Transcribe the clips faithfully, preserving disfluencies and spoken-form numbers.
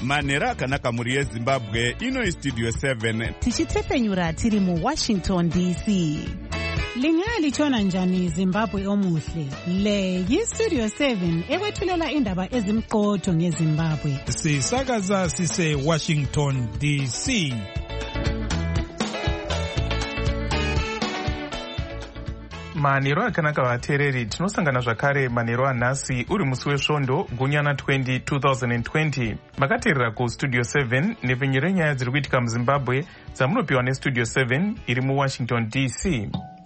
manhero akanaka mhuri yezimbabwe. Ino Studio seven tichitefenyura tiri mu Washington D C. Lingalitshona njani Zimbabwe omuhle? Le yi-Studio seven ekwethulela indaba ezimqotho ngeZimbabwe. Sisakaza sise Washington D C. Manhero akanaka vateereri, tinosangana zvakare manhero anhasi uri musi wesvondo gunyana twenty twenty twenty. Makateerera kuStudio seven nepfenyuro yenyaya dziri kuitika muZimbabwe dzamunopiwa neStudio seven iri muWashington D C.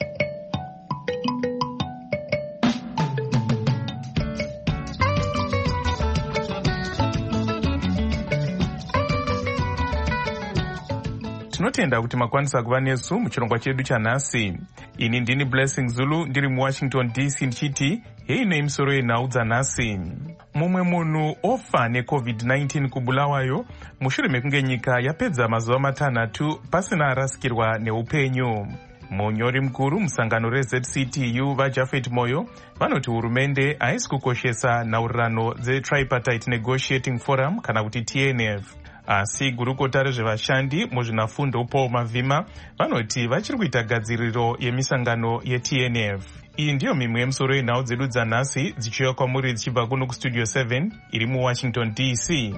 Tinotenda kuti makwanisa kuva nesu muchirongwa chedu chanhasi. Ini ndini Blessing Zulu ndiri muWashington D C ndichiti heino imisoro yenhau dzanhasi. Mumwe munhu ofa necovid nineteen kubulawayo mushure mekunge nyika yapedza mazuva matanhatu pasina arasikirwa neupenyu. Munyori mukuru musangano reZ C T U vaJafet Moyo vanoti hurumende haisi kukoshesa nhaurirano dzeTripartite Negotiating Forum kana kuti T N F. Asi gurukota rezvevashandi muzvinafundo Paul Mavhima vanoti vachiri kuita gadziriro yemisangano yeT N F. Iyi ndiyo mimwe yemisoro yenhau dzedu dzanhasi dzichiuya kwamuri dzichibva kuno kuStudio seven iri muWashington D C.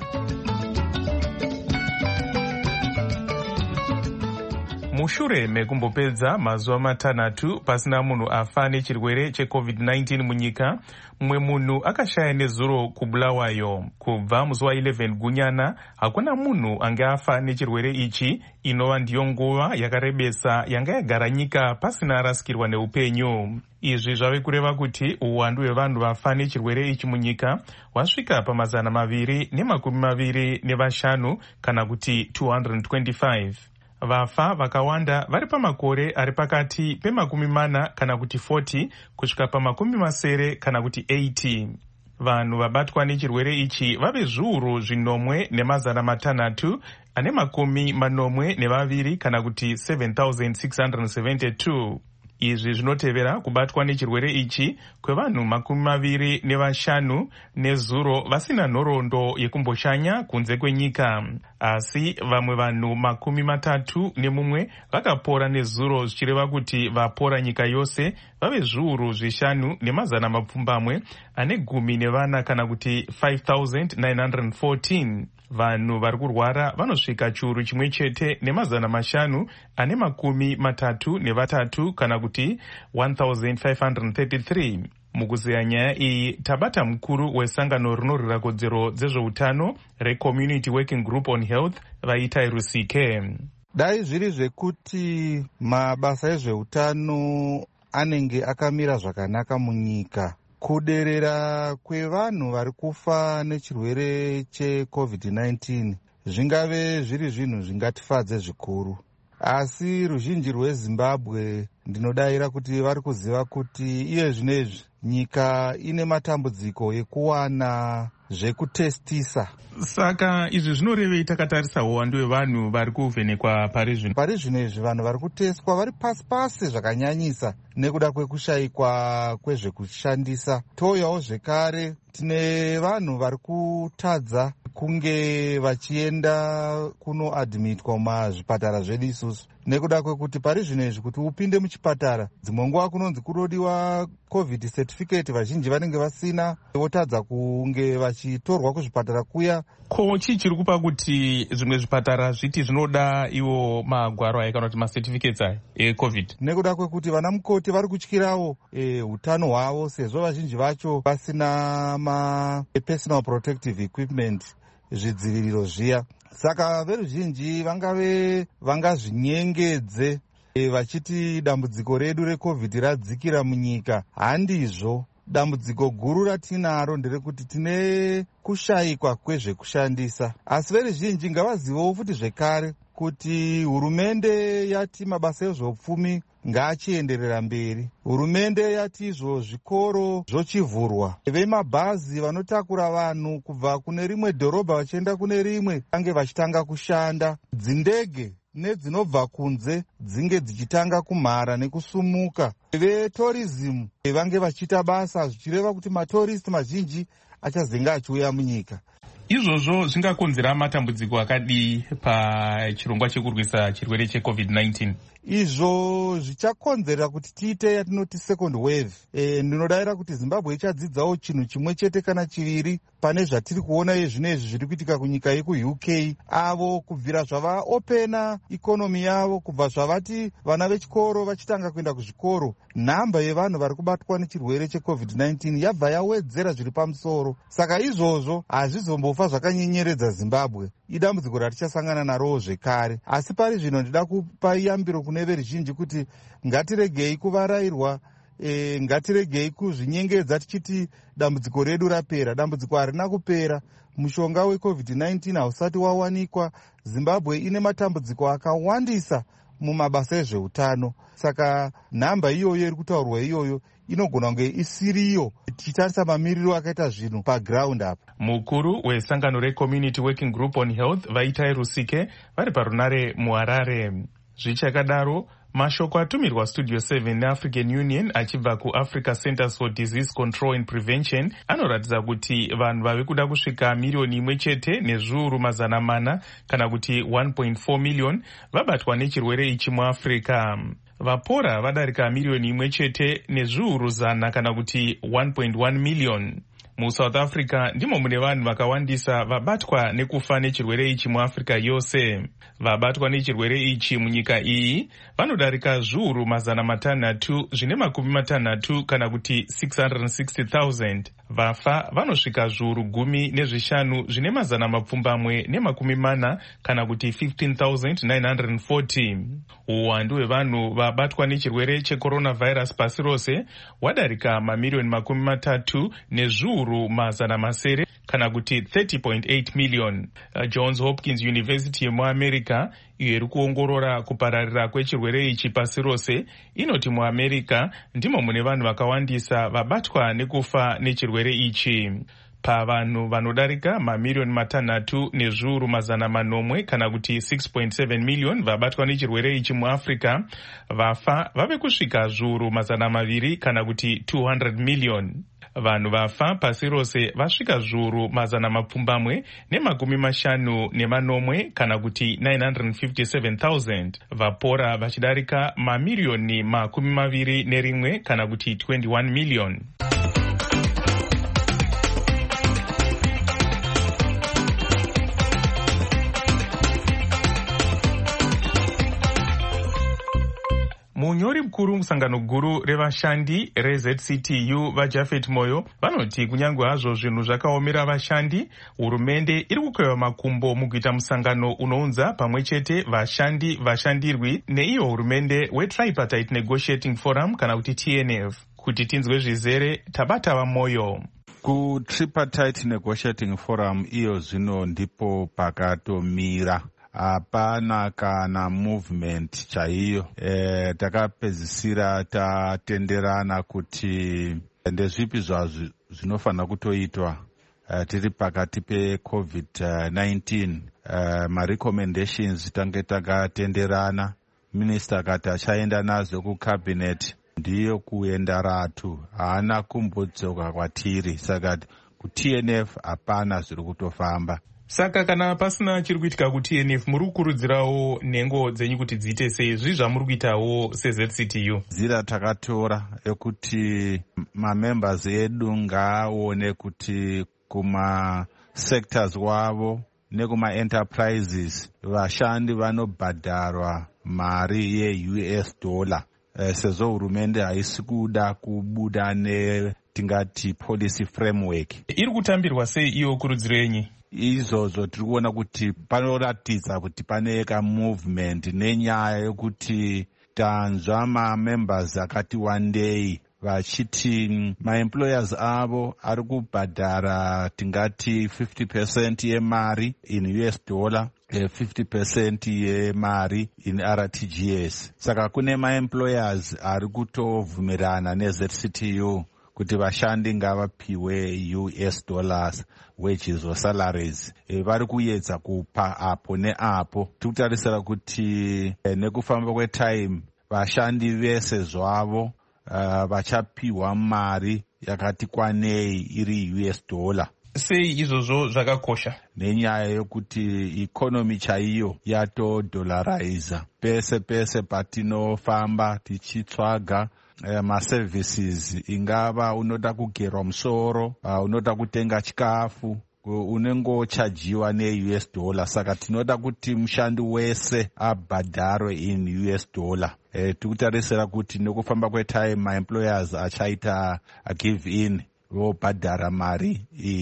Mushure mekumbopedza mazuva matanhatu pasina munhu afa nechirwere checovid nineteen munyika, mumwe munhu akashaya nezuro kubulawayo. Kubva musi wa11 gunyana hakuna munhu ange afa nechirwere ichi, inova ndiyo nguva yakarebesa yanga yagara nyika pasina arasikirwa neupenyu. Izvi zvave kureva kuti uwandu hwevanhu vafa nechirwere ichi munyika wasvika pamazana maviri nemakumi maviri nevashanu kana kuti two hundred twenty-five. Vafa vakawanda vari pamakore ari pakati pemakumi mana kana kuti forty kusvika pamakumi masere kana kuti eighty. Vanhu vabatwa nechirwere ichi vave zviuru zvinomwe nemazana matanhatu ane makumi manomwe nevaviri kana kuti seven thousand six hundred seventy-two. Izvi zvinotevera kubatwa nechirwere ichi kwevanhu makumi maviri nevashanu nezuro vasina nhoroondo yekumboshanya kunze kwenyika. Asi vamwe vanhu makumi matatu nemumwe vakapora nezuro, zvichireva kuti vapora nyika yose vave zviuru zvishanu nemazana mapfumbamwe ane gumi nevana kana kuti five thousand nine hundred fourteen. Vanhu vari kurwara vanosvika chiuru chimwe chete nemazana mashanu ane makumi matatu nevatatu kana kuti one thousand five hundred thirty-three. Mukuzeya nyaya iyi tabata mukuru wesangano rinorwira kodzero dzezveutano reCommunity Working Group on Health vaita Rusike. Dai zviri zvekuti mabasa ezveutano anenge akamira zvakanaka munyika, kuderera kwevanhu vari kufa nechirwere checovid nineteen zvingave zviri zvinhu zvingatifadze zvikuru. Asi ruzhinji rweZimbabwe ndinodayira kuti vari kuziva kuti iye zvinezvi nyika ine matambudziko ekuwana zvekutestisa. Saka izvi zvinorevei takatarisa uwandu hwevanhu vari kuvhenekwa pari zvino? Pari zvino izvi vanhu vari kutestwa vari pasi pasi zvakanyanyisa nekuda kwekushayikwa kwezvekushandisa. Touyawo zvekare tine vanhu vari kutadza kunge vachienda kunoadhimitwa mumazvipatara zvedu isusu nekuda kwekuti pari zvino izvi kuti upinde muchipatara dzimwe nguva kunonzi kunodiwa covid certificate, vazhinji vanenge vasina, votadza kunge vachitorwa kuzvipatara kuya. Ko chii chiri kupa kuti zvimwe zvipatara zviti zvinoda iwo magwaro aya kana kuti macertificates aya ecovid? Nekuda kwekuti vana mukoti vari kutyirawo hutano hwavo sezvo vazhinji vacho vasina ma personal protective equipment, zvidziviriro zviya. Saka veruzhinji vangave vangazvinyengedze vachiti dambudziko redu recovid radzikira munyika. Handizvo. Dambudziko guru ratinaro nderekuti tine kushayikwa kwezvekushandisa. Asi veruzhinji ngavazivewo futi zvekare kuti hurumende yati mabasa ezveupfumi ngaachienderera mberi. Hurumende yati izvo zvikoro zvochivhurwa, vemabhazi vanotakura vanhu kubva kune rimwe dhorobha vachienda kune rimwe vange vachitanga kushanda. Dzindege nedzinobva kunze dzinge dzichitanga kumhara nekusumuka. Vetourism vange vachiita basa, zvichireva kuti matorist mazhinji achazenge achiuya munyika. Izvozvo zvingakonzera matambudziko akadii pachirongwa chekurwisa chirwere checovid nineteen? Izvo zvichakonzera kuti tiite yatinoti second wave. E, ndinodavira kuti Zimbabwe ichadzidzawo chinhu chimwe chete kana chiviri pane zvatiri kuona zvinezvi zviri kuitika kunyika yeku-U K. Avo kubvira zvava opena ikonomi yavo, kubva zvavati vana vechikoro vachitanga kuenda kuzvikoro, nhamba yevanhu vari kubatwa nechirwere checovid nineteen yabva yawedzera zviri pamusoro. Saka izvozvo hazvizombofa zvakanyenyeredza Zimbabwe. Idambudziko ratichasangana narowo zvekare. Asi pari zvino ndida kupa yambiro kune veruzhinji kuti ngatiregei kuvarairwa, e, ngatiregei kuzvinyengedza tichiti dambudziko redu rapera. Dambudziko harina kupera. Mushonga wecovid nineteen hausati wawanikwa. Zimbabwe ine matambudziko akawandisa mumabasa ezveutano. Saka nhamba iyoyo iri kutaurwa iyoyo inogona kunge isiriyo tichitarisa mamiriro akaita zvinhu paground apa. Mukuru wesangano reCommunity Working Group on Health Vaitai Rusike vari parunare muHarare. Zvichakadaro, mashoko atumirwa Studio seven neAfrican Union achibva kuAfrica Centers for Disease Control and Prevention anoratidza kuti vanhu vave kuda kusvika miriyoni imwe chete nezviuru mazana mana kana kuti one point four million vabatwa nechirwere ichi muAfrica. Vapora vadarika miriyoni imwe chete nezviuru zana kana kuti one point one million. MuSouth Africa ndimo mune vanhu vakawandisa vabatwa nekufa nechirwere ichi muAfrica yose. Vabatwa nechirwere ichi munyika iyi vanodarika zviuru mazana matanhatu zvine makumi matanhatu kana kuti six hundred sixty thousand. Vafa vanosvika zviuru gumi nezvishanu zvine mazana mapfumbamwe nemakumi mana kana kuti fifteen thousand nine hundred forty. Uwandu hwevanhu vabatwa nechirwere checoronavirus pasi rose wadarika mamiriyoni makumi matatu nezviuru mazana masere kana kuti thirty point eight million. Uh, Johns Hopkins University yemuAmerica iyo iri kuongorora kupararira kwechirwere ichi pasi rose inoti muAmerica ndimo mune vanhu vakawandisa vabatwa nekufa nechirwere ichi. Pavanhu vanodarika mamiriyoni matanhatu nezviuru mazana manomwe kana kuti six point seven million vabatwa nechirwere ichi muAfrica, vafa vave kusvika zviuru mazana maviri kana kuti two hundred million. Vanhu vafa pasi rose vasvika zviuru mazana mapfumbamwe nemakumi mashanu nemanomwe kana kuti nine hundred fifty-seven thousand. Vapora vachidarika mamiriyoni makumi maviri nerimwe kana kuti twenty-one million. Munyori mukuru musangano guru revashandi reZ C T U vaJafet Moyo vanoti kunyangwe hazvo zvinhu zvakaomera vashandi, hurumende iri kukweva makumbo mukuita musangano unounza pamwe chete vashandi, vashandirwi neiyo hurumende weTripartite Negotiating Forum kana kuti T N F. Kuti tinzwe zvizere, tabata Moyo. KuTripartite Negotiating Forum iyo zvino ndipo pakatomira. Hapana kana movement chaiyo. E, takapedzisira tatenderana kuti ndezvipi zvazvo zvinofanira kutoitwa uh, tiri pakati pecovid nineteen. Uh, marecommendations tange takatenderana. Minister akati achaenda nazo kucabinet, ndiyo kuenda ratu, haana kumbodzoka kwatiri. Saka ku-T N F hapana zviri kutofamba. Saka kana pasina chiri kuitika ku-T N F, muri kukurudzirawo nhengo dzenyu kuti dziite sei? Zvii zvamuri kuitawo seZ C T U? Nzira takatora yekuti mamembers edu ngaaone kuti kuma-sectors wavo nekuma-enterprises vashandi vanobhadharwa mari ye-U S dollar. Eh, sezvo hurumende haisi kuda kubuda netingati policy framework. Iri kutambirwa sei iyo kurudziro yenyu? Izvozvo tiri kuona kuti panoratidza kuti pane ka-movement nenyaya yokuti tanzwa ma-members akati wandei vachiti ma-employers avo ari kubhadhara tingati fifty percent yemari in U S dollar, fifty percent yemari in R T G S. Saka kune ma-employers ari kutovhumirana neZ C T U kuti vashandi ngavapiwe U S dollars wages or salaries. E, vari kuedza kupa apo neapo. Tikutarisira kuti e, nekufamba kwetime vashandi vese zvavo uh, vachapiwa mari yakati kwanei iri U S dollar. sei izvozvo zvakakosha? Nenyaya yokuti ikonomi chaiyo yatodolariza. Pese pese patinofamba tichitsvaga Uh, maservices, ingava unoda kugerwa musoro, uh, unoda kutenga chikafu, unengochajiwa ne-U S dollar. Saka tinoda kuti mushandi wese abhadharwe in U S dollar. Uh, tikutarisira kuti nekufamba kwetime ma-employers achaita a give in vobhadhara mari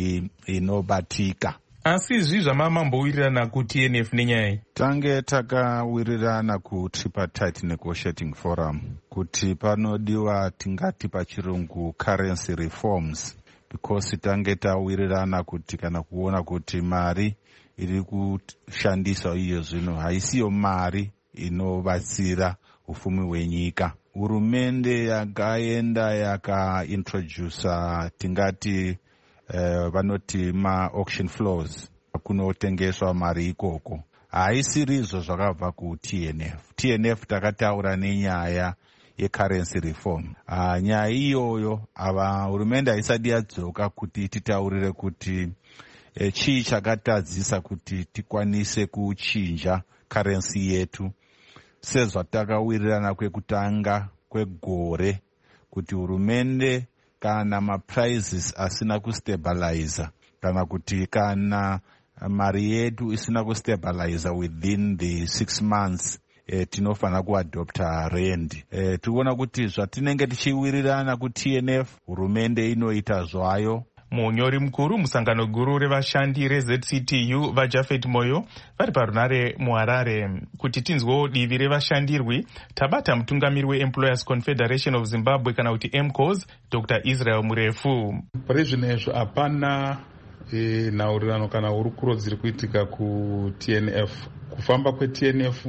inobatika. Asi izvi zvamamambowirirana ku-T N F nenyaya? Tange takawirirana ku-tripartite negotiating forum kuti panodiwa tingati pachirungu currency reforms, because tange tawirirana kuti kana kuona kuti mari iri kushandiswa iyo zvino haisiyo mari inobatsira ufumi hwenyika. Hurumende yakaenda yakaintrodusa tingati Uh, vanoti ma-auction floors kunotengeswa mari ikoko. Haisirizvo zvakabva ku-T N F. T N F takataura nenyaya ye-currency reform. Uh, nyaya iyoyo ava hurumende haisati yadzoka kuti titaurire kuti eh, chii chakatadzisa kuti tikwanise kuchinja currency yetu sezvatakawirirana kwekutanga kwegore kuti hurumende kana ma-prices asina kustabilize, kana kuti kana mari yedu isina kustabilize within the six months, eh, tinofana kuadopta rand. Eh, tikuona kuti zvatinenge tichiwirirana ku-T N F, hurumende inoita zvayo. Munyori mukuru musangano guru revashandi re-Z C T U vaJafet Moyo vari parunare muHarare. Kuti tinzwewo divi revashandirwi, tabata mutungamiri we-Employers Confederation of Zimbabwe kana kuti M C O S, Doctor Israel Murefu. Pari zvinezvo hapana e, nhaurirano kana hurukuro dziri kuitika ku-T N F. Kufamba kwe-T N F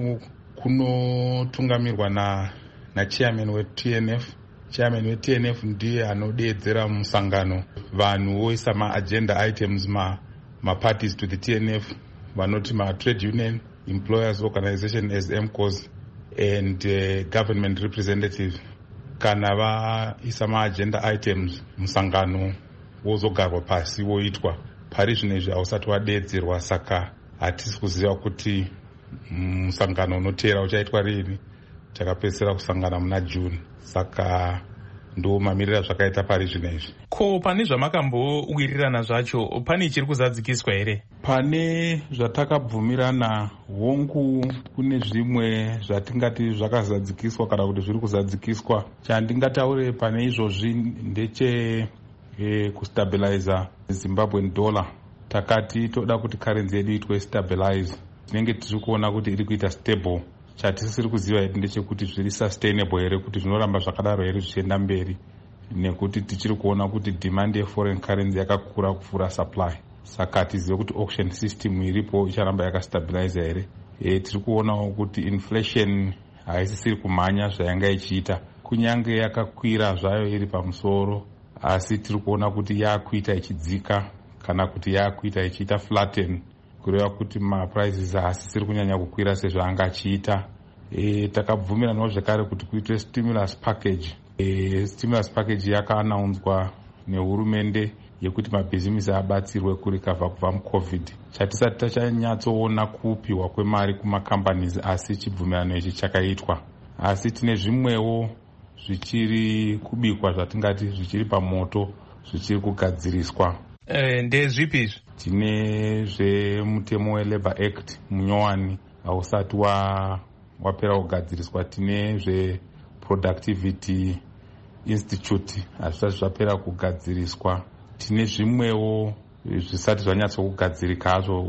kunotungamirwa na, na chairman we-T N F. Chairman we-T N F ndiye anodeedzera musangano vanhu voisa ma-agenda items ma, ma-parties to the T N F, vanoti ma-trade union, employers organization as M C O S and uh, government representative. Kana vaisa ma-agenda items musangano wozogarwa pasi woitwa. Pari zvinezvi hausati wadeedzerwa, saka hatisi kuziva kuti musangano unoteera uchaitwa rini. Takapedzisira kusangana muna June, saka ndo mamirira zvakaita pari zvinezvi. Ko pane zvamakambowirirana zvacho pane chiri kuzadzikiswa here? Pane zvatakabvumirana hongu, kune zvimwe zvatingati zvakazadzikiswa kana kuti zviri kuzadzikiswa. Chandingataure pane izvozvi ndeche e, kustabilize Zimbabwean dollar. Takati toda kuti currency yedu itwe stabilize. Tinenge tiri kuona kuti iri kuita stable. Chatisiri kuziva hedu ndechekuti zviri sustainable here, kuti zvinoramba zvakadaro here zvichienda mberi, nekuti tichiri kuona kuti demand yeforeign currency yakakura kupfuura supply. Saka tizive kuti auction system iripo icharamba yakastabilize here. E, tiri kuonawo kuti inflation haisisiri kumhanya zvayanga ichiita, kunyange yakakwira zvayo iri pamusoro, asi tiri kuona kuti yakuita ichidzika kana kuti yakuita ichiita flatten, kureva kuti ma-prices haasisiri kunyanya kukwira sezvaanga achiita. E, takabvumiranawo zvekare kuti kuitwe stimulus package. E, stimulus package yakaanaunzwa nehurumende yekuti mabhizimisi abatsirwe kurikavha kubva mucovid. Chatisati tachanyatsoona kupiwa kwemari kumacompanies, asi chibvumirano ichi chakaitwa. Asi tine zvimwewo zvichiri kubikwa zvatingati zvichiri pamoto, zvichiri kugadziriswa. E, ndezvipi izvi? Tine zvemutemo weLabour Act munyowani hausati wa wapera kugadziriswa. Tine zveProductivity Institute hazvisati zvapera kugadziriswa. Tine zvimwewo zvisati zvanyatsokugadzirika hazvo,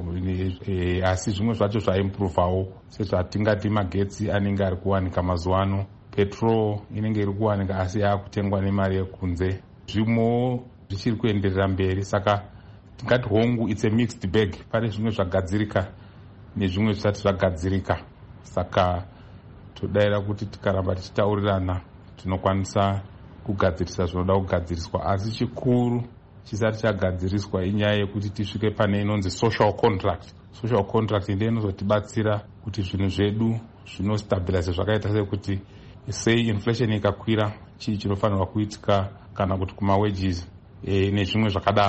e, asi zvimwe zvacho zvaimprovawo, sezvatingati magetsi anenge ari kuwanika mazuva ano, petrol inenge iri kuwanika asi yaakutengwa nemari yekunze. Zvimwewo zvichiri kuenderera mberi, saka tingati hongu it's a mixed bag. Pane zvimwe zvagadzirika nezvimwe zvisati zvagadzirika, saka todayira kuti tikaramba tichitaurirana tinokwanisa kugadzirisa zvinoda kugadziriswa. Asi chikuru chisati chagadziriswa inyaya yekuti tisvike pane inonzi social contract. Social contract ndiyo inozotibatsira kuti zvinhu zvedu zvinostabilize zvakaita sekuti sei inflation ikakwira chii chinofanirwa kuitika, kana kuti kuma wages e, nezvimwe zvakadaro.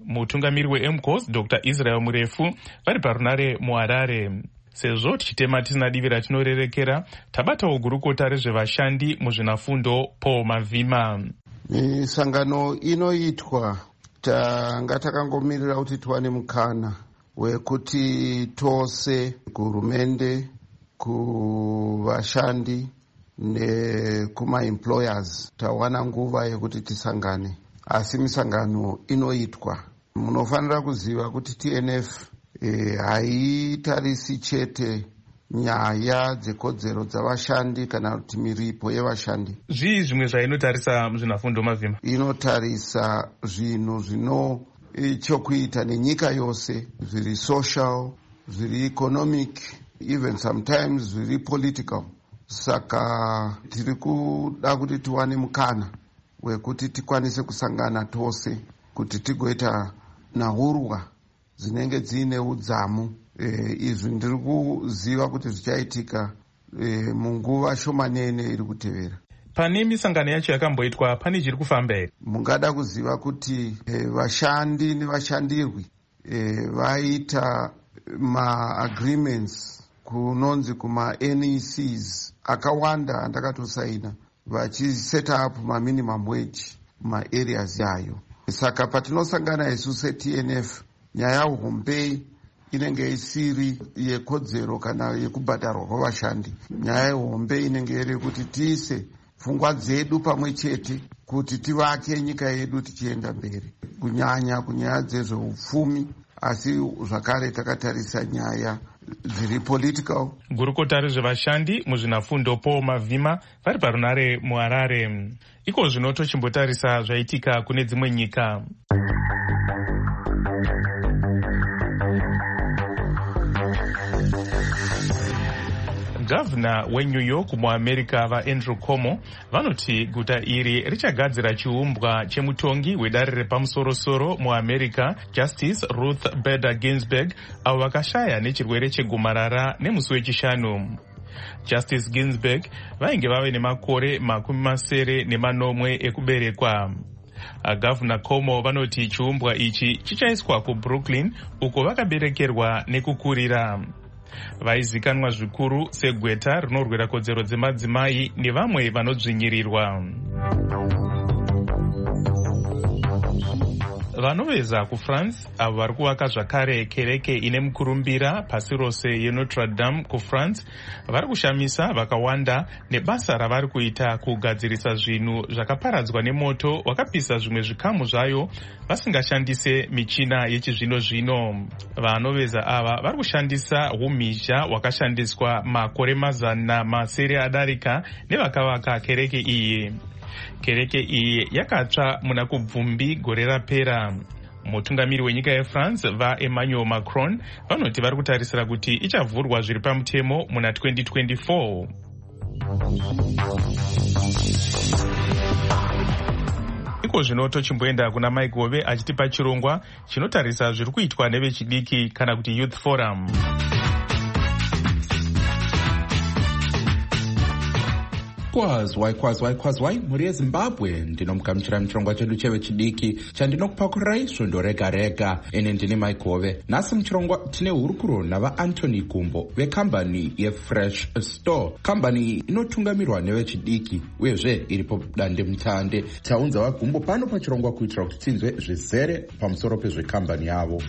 mutungamiri weM C O S Doctor Israel Murefu vari parunare muHarare. Sezvo tichitema tisina divi ratinorerekera, tabatawo gurukota rezvevashandi muzvinafundo Paul Mavhima. Misangano inoitwa tanga takangomirira kuti tiwane mukana wekuti tose kuhurumende, kuvashandi nekuma-employers tawana nguva yekuti tisangane. Asi misangano inoitwa. Munofanira kuziva kuti T N F e, haitarisi chete nyaya dzekodzero dzavashandi kana kuti miripo yevashandi. Zvii zvimwe zvainotarisa muzvinafundo Mavhima? Inotarisa zvinhu zvino chokuita nenyika yose, zviri social, zviri economic, even sometimes zviri political. Saka tiri kuda kuti tiwane mukana wekuti tikwanise kusangana tose kuti tigoita nahurwa dzinenge dziine udzamu. E, izvi ndiri kuziva kuti zvichaitika e, munguva shomanene iri kutevera. Pane misangano yacho yakamboitwa, pane chiri kufamba here? Mungada kuziva kuti e, vashandi nevashandirwi e, vaita ma-agreements kunonzi kuma-N E Cs akawanda andakatosaina vachiset up ma-minimum wage ma-areas yayo. Saka patinosangana isu se-T N F, nyaya hombe inenge isiri yekodzero kana yekubhadharwa kwavashandi. Nyaya hombe inenge iri kuti tiise pfungwa dzedu pamwe chete kuti tivake nyika yedu tichienda mberi, kunyanya kunyaya dzezveupfumi, asi zvakare takatarisa nyaya dziri political. Gurukota rezvevashandi muzvinafundo Paul Mavhima vari parunare muHarare. Iko zvino tochimbotarisa zvaitika kune dzimwe nyika. Gavana weNew York muAmerica vaAndrew Cuomo vanoti guta iri richagadzira chiumbwa chemutongi wedare repamusoro-soro muAmerica, Justice Ruth Bader Ginsburg, avo vakashaya nechirwere chegomarara nemusi wechishanu. Justice Ginsburg vainge vave nemakore makumi masere nemanomwe ekuberekwa. Gavana Cuomo vanoti chiumbwa ichi chichaiswa kuBrooklyn uko vakaberekerwa nekukurira. Vaizikanwa zvikuru segweta rinorwira kodzero dzemadzimai nevamwe vanodzvinyirirwa. Vanoveza kuFrance avo vari kuvaka zvakare kereke ine mukurumbira pasi rose yeNotre Dame kuFrance vari kushamisa vakawanda nebasa ravari kuita kugadzirisa zvinhu zvakaparadzwa nemoto wakapisa zvimwe zvikamu zvayo vasingashandise michina yechizvino zvino. Vanoveza ava vari kushandisa umhizha wakashandiswa makore mazana masere adarika nevakavaka kereke iyi. Kereke iyi yakatsva muna kubvumbi gore rapera. Mutungamiri wenyika yeFrance vaEmmanuel Macron vanoti vari kutarisira kuti ichavhurwa zviri pamutemo muna twenty twenty-four. Iko zvino tochimboenda kuna Mike Gove achitipa chirongwa chinotarisa zviri kuitwa nevechidiki kana kuti Youth Forum. Kwazwai kwazwai kwazwai mhuri yeZimbabwe, ndinomugamuchira muchirongwa chedu chevechidiki chandinokupakurai svondo rega rega. Ine ndini Mike Gove. Nhasi muchirongwa tine hurukuro navaAnthony Gumbo vekambani yeFresh Store. Kambani inotungamirwa nevechidiki uyezve iripo dande mutande. Taunza vaGumbo pano pachirongwa kuitira kuti tinzwe zvizere pamusoro pezvekambani yavo.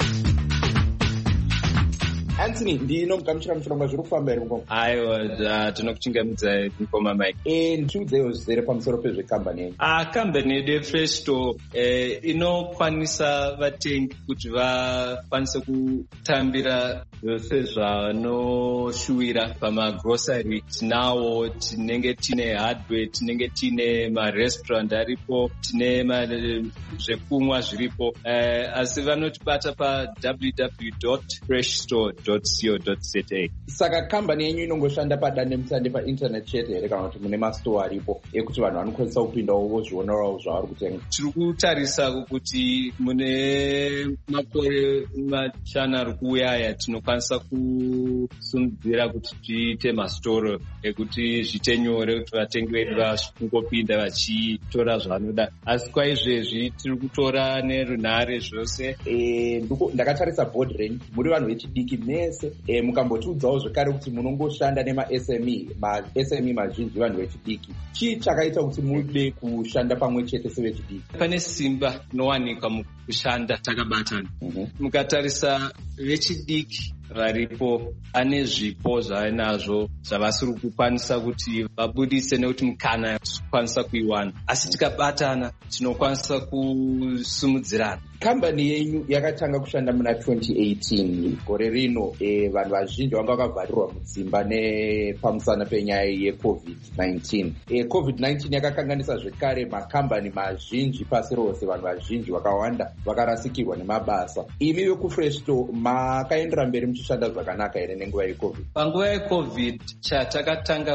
Anthony, ndinomugamuchira muchirongwa zviri kufamba here mukoma? Aiwa, tinokuchingamidzai mukoma Mike. Eh, ndichiudzewo zvizere pamusoro pezvekambani yenyu. Ah, kambani yedu yeFresh Store eh, inokwanisa vatengi kuti vakwanise kutambira zvose zvavanoshuwira pamagrocery. Tinawo tinenge tine hardware, tinenge tine marestaurant aripo, tine zvekumwa zviripo, eh, asi vanotibata pa w w w dot fresh store dot co dot z a. Saka kambani yenyu inongoshanda padande mutande painternet chete here kana kuti mune mastore aripo ekuti vanhu vanokwanisa kupindawo vozvionawo zvavari kutenga? Tiri kutarisa kuti mune makore mashanu ari kuuya aya tinokwanisa tinokwanisa kusimudzira kuti tiite masitoro ekuti zviite nyore kuti vatengi vedu vakungopinda vachitora zvavanoda. Asi kwaizvezvi tiri kutora nerunhare zvose. E, ndakatarisa board range, muri vanhu vechidiki mese. E, mukambotiudzawo zvekare kuti munongoshanda nema-S M E, ma-S M E mazhinji vanhu vechidiki. Chii chakaita kuti mude kushanda pamwe chete sevechidiki? Pane simba inowanikwa mukushanda takabatana. Mm-hmm. Mukatarisa vechidiki varipo ane zvipo zvainazvo zvavasiri kukwanisa kuti vabudise nekuti mukana kukwanisa kuiwana, asi tikabatana tinokwanisa kusimudzirana. Kambani yenyu yakatanga kushanda muna twenty eighteen. Gore rino e, vanhu vazhinji vanga vakavharirwa mudzimba nepamusana penyaya yecovid nineteen. E, covid nineteen yakakanganisa zvekare makambani mazhinji pasi rose. Vanhu vazhinji vakawanda vakarasikirwa nemabasa. Imi vekufresto makaendera mberi muchishanda zvakanaka here nenguva yecovid? Panguva yecovid chatakatanga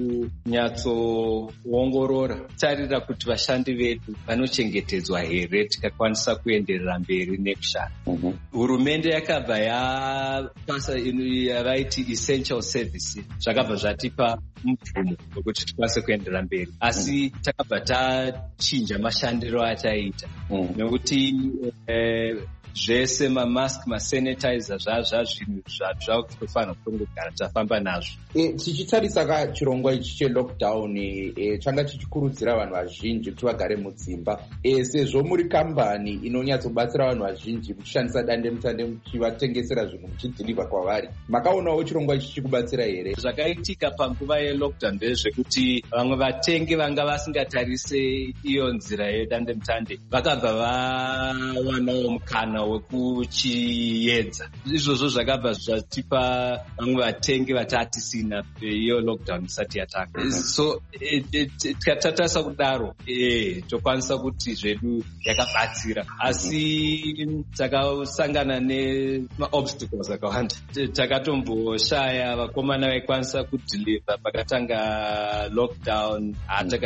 kunyatsoongorora tarira kuti vashandi vedu vanochengetedzwa here tikakwanisa kuenderera mberi nekushanda. Hurumende yakabva yapasa yavaiti essential service, zvakabva zvatipa mubvumo wekuti tikwanise kuenderera mberi, asi takabva tachinja mashandiro ataita nekuti eh, zvese mamask masanitizer zvazvinhu zvatofanira kutongogara tafamba nazvo. E, tichitarisa ka chirongwa ichi chelockdown e, changa chichikurudzira vanhu vazhinji kuti vagare mudzimba. E, sezvo muri kambani inonyatsobatsira vanhu vazhinji muchishandisa dande mutande muchivatengesera zvinhu muchidhilivha kwavari, makaonawo chirongwa ichi chikubatsira here? Zvakaitika panguva yelockdown ndezvekuti vamwe vatengi vanga vasingatarise iyo nzira yedande mutande vakabva vawanawo mukana wekuchiedza. Izvozvo zvakabva zvatipa vamwe vatengi vatatisina iyo lockdown isati yataka. So tikatarisa kudaro eh tokwanisa kuti zvedu yakabatsira, asi takasangana nemaobstacles akawanda. Takatomboshaya vakomana vaikwanisa kudeliver pakatanga lockdown,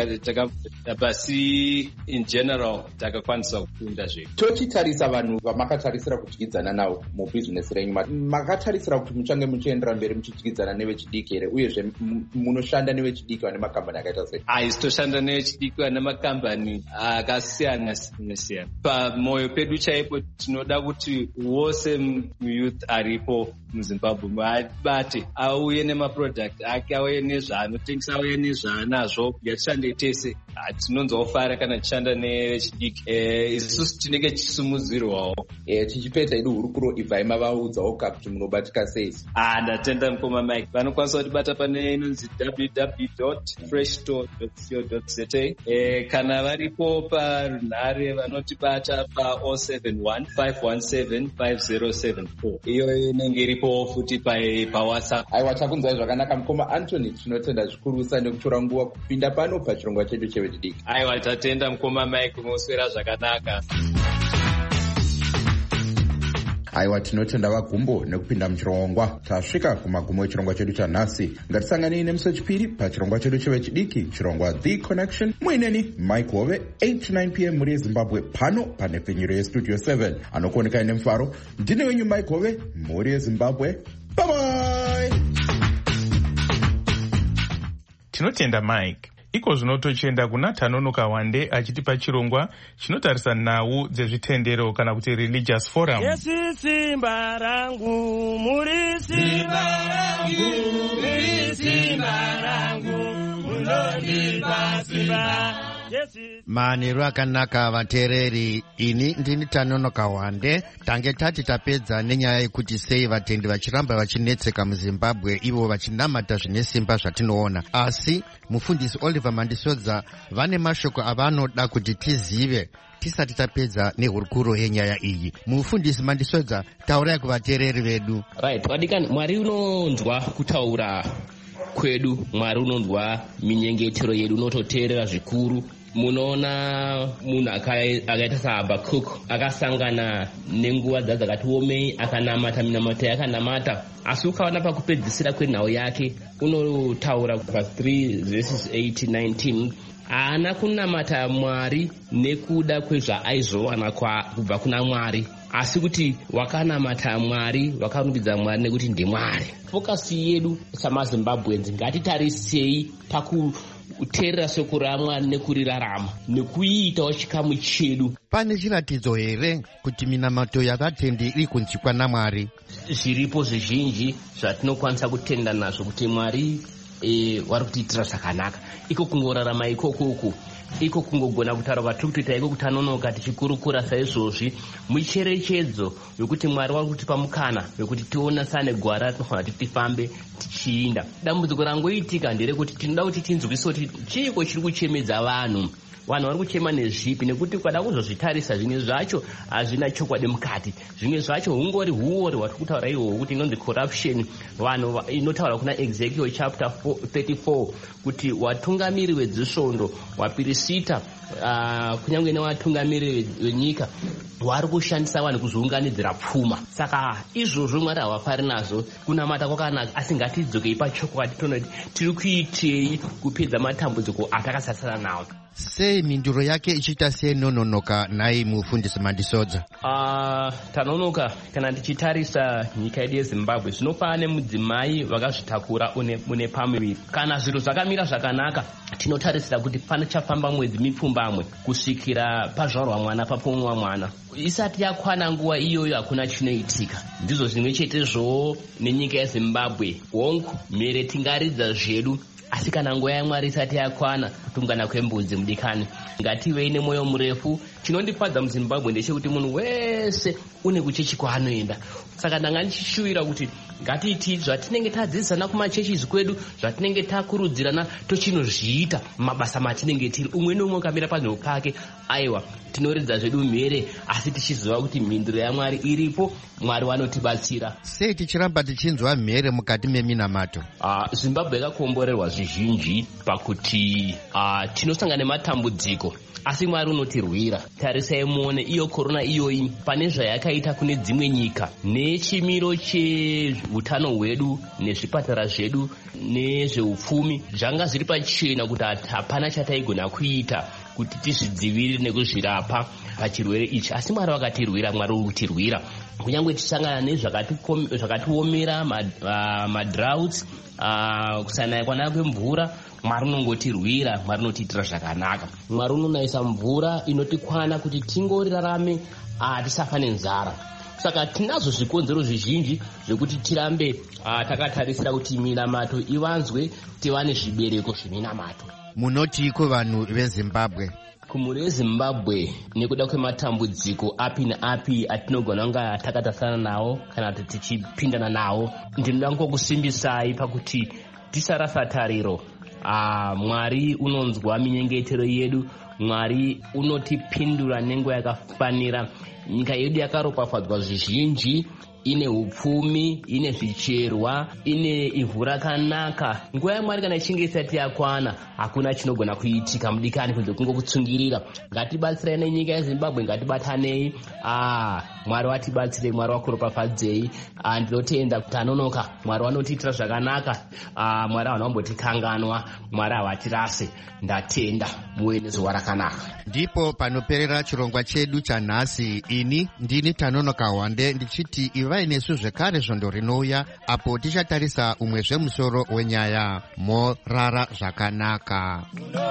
basi in general takakwanisa kukunda zvedu. Tochitarisa vanhu vamakatarisira kudyidzana navo mubhizinesi renyu, makatarisira kuti muchange muchiendera mberi muchidyidzana nevechidiki here, uyezve munoshanda nevechidiki vane makambani akaita sei? Haisi toshanda nevechidiki vane makambani akasiyana siyana. Pamwoyo pedu chaipo tinoda kuti wose muyouth aripo muZimbabwe abate, auye nemaproduct ake, auye nezvaanotengesa, auye nezvaanazvo, ngatishande tese. Tinonzofara kana tichishanda nevechidiki. Eh, isusu tinenge chisumudzirwawo. Eh, tichipedza idu hurukuro ibvai mavaudzawo kuti munobatika sei? Ah, ndatenda mukoma Mike. Vanokwanisa kutibata pane inonzi w w w dot freshstore dot co dot z a. Eh, kana varipo parunhare vanotibata pa zero seven one five one seven five zero seven four. Iyo inenge iripo futi pa pa WhatsApp. Aiwa, takunzwai zvakanaka mukoma Anthony, tinotenda zvikurusa nekutora nguva kupinda pano pachirongwa chedu chevechidiki. Aiwa, tatenda mukoma Mike, moswera zvakanaka. Aiwa, tinotenda vagumbo nekupinda muchirongwa. Tasvika kumagumo echirongwa chedu chanhasi. Ngatisanganei nemusi wechipiri pachirongwa chedu chevechidiki, chirongwa The Connection. Muineni Mike Hove, eight to nine p m muri yeZimbabwe, pano pane pfinyiro yestudio seven. Anokuonekai nemufaro ndine wenyu Mike Hove, muri yeZimbabwe. Bye bye. Tinotenda Mike. Iko zvino tochienda kuna Tanonoka Wande achitipa chirongwa chinotarisa nhau dzezvitendero kana kuti religious forum. Yesu simba rangu, muri simba rangu, muri simba rangu, munondipa simba. Manheru akanaka vateereri, ini ndini Tanonoka Wande. Tange tati tapedza nenyaya yekuti sei vatendi vachiramba vachinetseka muZimbabwe ivo vachinamata zvine simba zvatinoona, asi mufundisi Oliver Mandisodza vane mashoko avanoda kuti tizive tisati tapedza nehurukuro yenyaya iyi. Mufundisi Mandisodza, taurai kuvateereri vedu. Right, vadikani, Mwari unonzwa kutaura kwedu, Mwari unonzwa minyengetero yedu, unototeerera zvikuru. Munoona munhu akaita saHabakuk akasangana nenguva dzakati omei, akanamata minamato yakanamata, asi ukaona pakupedzisira kwenhau yake unotaura pa three verses eight nineteen haana kunamata Mwari nekuda kwezvaaizowana kubva kuna Mwari, asi kuti wakanamata Mwari, wakarumbidza Mwari nekuti ndimwari. Fokasi yedu samazimbabwenzi ngatitarisei pakuteerera shoko raMwari nekurirarama nekuiitawo chikamu chedu. Pane chiratidzo here kuti minamato yavatendi iri kunzwikwa naMwari? Zviripo zvizhinji zvatinokwanisa kutenda nazvo kuti Mwari e, vari kutiitira zvakanaka. Iko kungorarama ikokoko, iko kungogona kutaura kwatiri kutoita iko kutanonoka tichikurukura saizvozvi mucherechedzo wekuti Mwari vari kutipa mukana wekuti tiona sane gwara tinofanira kuti tifambe tichiinda. Dambudziko rangoitika nderekuti tinoda kuti tinzwise kuti chiiko chiri kuchemedza vanhu. Vanhu vari kuchema nezvipi, nekuti ukada kuzozvitarisa zvimwe zvacho hazvina chokwadi mukati. Zvimwe zvacho hungori huori hwatiri kutaura ihwo kuti inonzi corruption. Vanhu inotaura kuna Ezekiel chapter thirty-four kuti watungamiri wedzisvondo wapirisita uh, kunyange newatungamiri wenyika wari kushandisa vanhu kuzounganidzira pfuma. Saka izvozvo Mwari havafari nazvo. Kunamata kwakanaka, asi ngatidzokei pachokwadi tione kuti tiri kuitei kupedza matambudziko atakasasana nawo. Sei minduro yake ichiita senononoka naye mufundisi Mandisodza? Uh, tanonoka kana tichitarisa nyika yedu yeZimbabwe zvinofana nemudzimai vakazvitakura une pamuviri. Kana zviro zvakamira zvakanaka tinotarisira kuti panachafamba mwedzi mipfumbamwe kusvikira pazvarwa mwana papomwa mwana. Isati yakwana nguva iyoyo hakuna chinoitika. Ndizvo zvimwe chetezvo nenyika yeZimbabwe. Hongu mhere tingaridza zvedu, asi kana nguva yaMwari isati yakwana kutungana kwembudzi mudikani. Ngativei nemwoyo murefu. Chinondifadza muZimbabwe ndechekuti munhu wese une kuchechi kwaanoenda. Saka ndanga ndichishuvira kuti ngatiiti zvatinenge tadzidzisana kumachechi kwedu, zvatinenge takurudzirana tochinozviita mabasa matinenge tiri. Umwe neumwe ukamira panzvimbo pake, aiwa tinoridza zvedu mhere, asi tichiziva kuti mhinduro yaMwari iripo. Mwari wanotibatsira. Sei tichiramba tichinzwa mhere mukati meminamato? Uh, Zimbabwe yakakomborerwa zvizhinji pakuti uh, tinosangana nematambudziko, asi Mwari unotirwira. Tarisai muone iyo korona iyoyi pane zvayakaita kune dzimwe nyika, nechimiro cheutano hwedu nezvipatara zvedu nezveupfumi zvanga zviri pachena kuti hapana chataigona kuita kuti tizvidzivirire nekuzvirapa pachirwere ichi, asi Mwari wakatirwira. Mwari uri kutirwira kunyange tisangana nezvakatiomera madroughts, kusanaya kwanaka kwemvura. Mwari unongotirwira, Mwari unotiitira zvakanaka. Mwari unonayisa mvura inotikwana kuti tingorirarame tisafa nenzara. Saka tinazvo zvikonzero zvizhinji zvekuti tirambe uh, takatarisira kuti minamato ivanzwe, tiva nezvibereko zveminamato. Munoti kuvanhu veZimbabwe? Kumhuri yeZimbabwe nekuda kwematambudziko api naapi atinogona kunga takatasana nawo kana kuti tichipindana nawo, ndinoda ngokusimbisai pakuti tisarasa tariro. Ah, Mwari unonzwa minyengetero yedu. Mwari unotipindura nenguva yakafanira. Nyika yedu yakaropafadzwa zvizhinji, ine upfumi, ine zvicherwa, ine ivhu rakanaka. Nguva yaMwari kana ichinge isati yakwana, hakuna chinogona kuitika mudikani kunze kungokutsungirira. Ngatibatsirei nenyika yeZimbabwe, ngatibatanei. Ah, Mwari watibatsirei, Mwari wakuropafadzei. Ah, ndinotenda tanonoka. Mwari wanotiitira zvakanaka. Ah, Mwari havana kumbotikanganwa, Mwari havatirase. Ndatenda, muve nezuva rakanaka. Ndipo panoperera chirongwa chedu chanhasi. Ini ndini Tanonoka Wande ndichiti ivai nesu zvekare zvondo rinouya apo tichatarisa umwe zvemusoro wenyaya morara zvakanaka.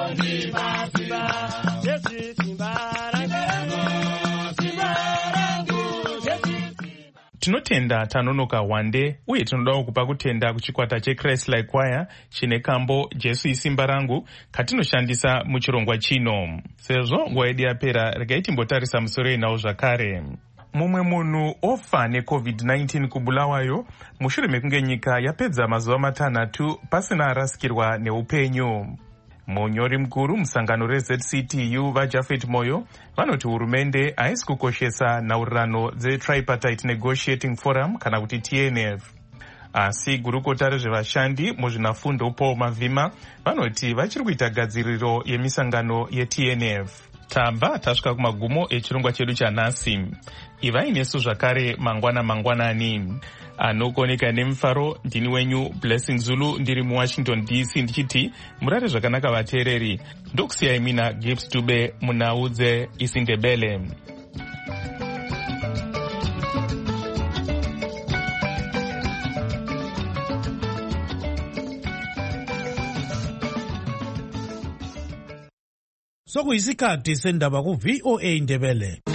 Tinotenda Tanonoka Wande uye tinodawo kupa kutenda kuchikwata cheChrist-like Choir chine kambo Jesu isimba rangu katinoshandisa muchirongwa chino. Sezvo nguva yedu yapera, regai timbotarisa musoro inawo zvakare. Mumwe munhu ofa necovid nineteen kubulawayo mushure mekunge nyika yapedza mazuva matanhatu pasina arasikirwa neupenyu. Munyori mukuru musangano reZ C T U vaJafet Moyo vanoti hurumende haisi kukoshesa nhaurirano dzeTripartite Negotiating Forum kana kuti T N F. Asi gurukota rezvevashandi muzvinafundo Paul Mavhima vanoti vachiri kuita gadziriro yemisangano yeT N F. Tabva tasvika kumagumo echirongwa chedu chanhasi. Ivai nesu zvakare mangwana mangwanani. Anokoneka nemufaro ndini wenyu Blessing Zulu ndiri muWashington D C ndichiti murare zvakanaka vateereri. Ndokusiyai mina Gibbs Dube munhau dzeIsindebele. sokuyisikhathi sendaba ku-V O A Ndebele.